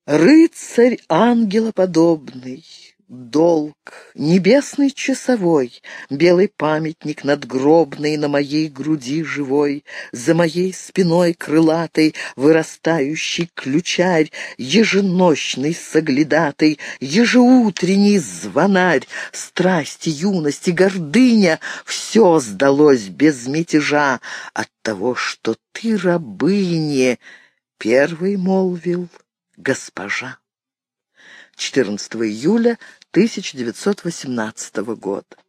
Рыцарь ангелоподобный, долг, небесный часовой, белый памятник надгробный на моей груди живой, за моей спиной крылатой вырастающий ключарь, еженощный соглядатый, ежеутренний звонарь, страсти, юность и гордыня — все сдалось без мятежа от того, что ты рабыне, первый молвил госпожа. 14 июля 1918 года.